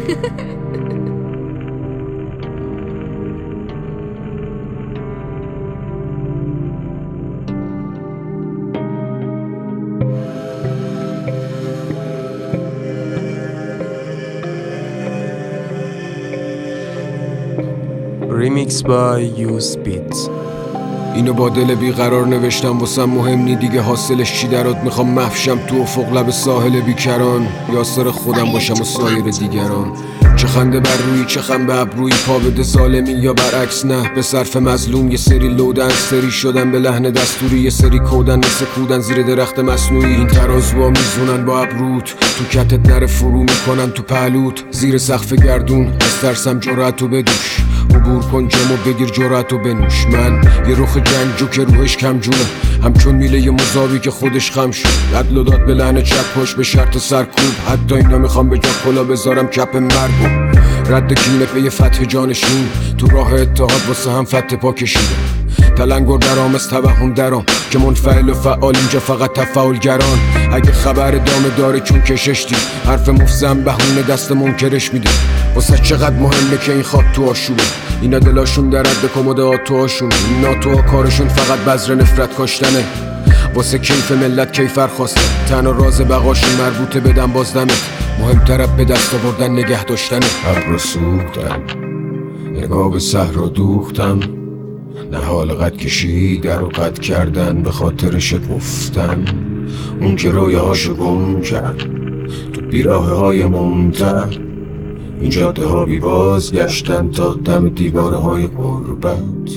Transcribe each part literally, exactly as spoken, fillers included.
Remix by Use Beats. اینو با دل بیقرار نوشتم واسم مهم نی دیگه حاصلش چی درات. میخوام محفشم تو افق لب ساحل بیکران، یاسر خودم باشم و سایر دیگران. چه خنده بر روی چه خم به ابروی، پا بده ظالمی یا برعکس نه. به صرف مظلوم یه سری لودن، سری شدن به لحن دستوری، یه سری کودن مثل کودن زیر درخت مصنوعی. این ترازوها میزونن با ابروت، تو کتت نره فرو میکنن تو پهلوت. زیر سقف گردون از ترسم جرأتو بدوش، عبور کن جمو بگیر جرأتو بنوش. من یه رخ جنگجو که روحش کم جونه، همچون میله یه مزاوی که خودش خم شد. عدل و داد به لحن چپ پشت به شرط سرکوب، حتی اینا میخوام به جا کلا بذارم کپ مرگو. رد کینه پی فتح جانشین، تو راه اتحاد واسه هم فتح پا کشیدم. تلنگر درام از توهم درام که منفعل و فعال، اینجا فقط تفاعلگران. اگه خبر دامه داره چون کشش دید، حرف مفزم بهونه دست منکرش میده. واسه چقدر مهمه که این خواب تو آشوبه، اینا دلاشون در رد کمد آتوهاشون. این ناتوها کارشون فقط بذر نفرت کاشتنه، واسه کیف ملت کیفر خواستن. تنها راز بقاشون مربوطه بدن بازدمت، مهمتر به دست آوردن نگه داشتنه. ابر سوختم نگاه به صحرا دوختم، نه حال قد کشی در و قد کردن به خاطرشت گفتم. اون که رویه هاشو گم کرد تو بیراه های ممتع، این جاده ها بی باز گشتن تا دم دیواره های غربت.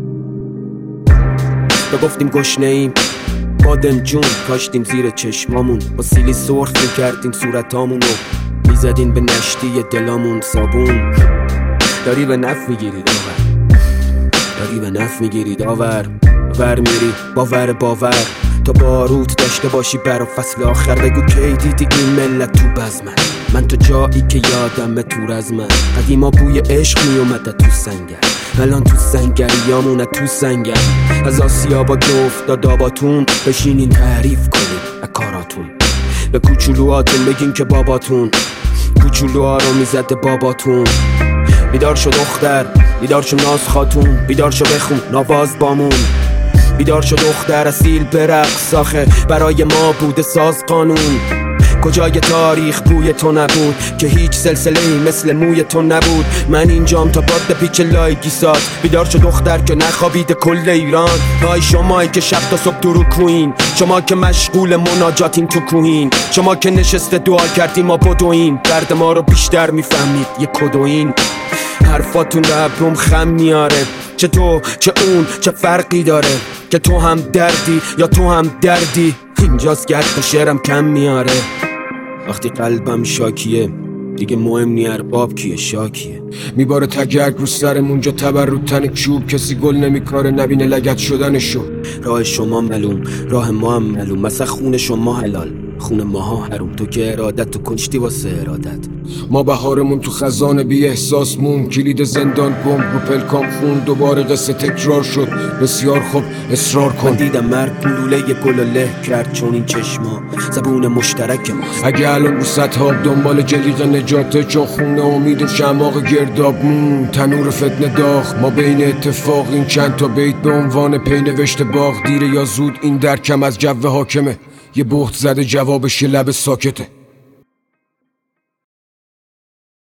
تو گفتیم گشنه ایم بادم جون، کاشتیم زیر چشمامون، با سیلی سرخ میکردیم صورتامونو، میزدین به نشتی دلامون صابون. داری به نف میگیری داور، داری به نف میگیری داور. ور میری باور باور تا باروت داشته باشی برا فصل آخر. بگو کی دیدی این ملت تو بزمن، من تو جایی که یادمه تو رزمن. قدیما بوی عشق میومده تو سنگر، الان تو سنگریامونه تو سنگر. از آسیابا که افتاد آباتون، بشینین تعریف کنین از کاراتون. به کوچولوهاتون بگین که باباتون کوچولوها رو میزده باباتون. بیدار شو دختر، بیدار شو ناز خاتون، بیدار شو بخون ناباز بامون. بیدار شو دختر اصیل برقص، آخه برای ما بوده ساز قانون. کجای تاریخ بوی تو نبود که هیچ سلسله‌ای مثل موی تو نبود. من اینجام تا باد پیچ لایگی ساز. بیدار شو دختر که نخوابیده کل ایران. های شمایی که شب تا صبح درو کوین، شما که مشغول مناجاتین تو کوهین، شما که نشسته دعا کردیم ما بدوین. درد ما رو بیشتر میفهمید یه کدوین. حرفاتون رو ابروم خم میاره، چه تو چه اون چه فرقی داره، که تو هم دردی یا تو هم دردی. اینجاست گرد و شعرم کم میاره. وقتی قلبم شاکیه دیگه مهم نی ارباب کیه شاکیه. میباره تگرگ رو سرمون جا تبر رو تن چوب، کسی گل نمیکاره نبینه لگت شدنشو. راه شما ملوم راه ما هم ملوم، مثلا خون شما حلال خون ماها حروم. تو که ارادت تو کشتی واسه ارادت. ما بهارمون تو خزان بی احساس مون، کلید زندان گم رو پلکام خون. دوباره قصه تکرار شد بسیار خوب اصرار کن. من دیدم مرگ گلوله یه گل له کرد، چون این چشما زبون مشترک ماست. اگه الان رو سطح آب دنبال جلیق نجاته، چون خونه امید و شماغ گرداب مون. تنور فتنه داغ ما بین اتفاق، این چند تا بیت به عنوان پی نوشته باغ. دیره یا زود این درکم از جو حاکمه، یه بهت زده جوابش یه لب ساکته.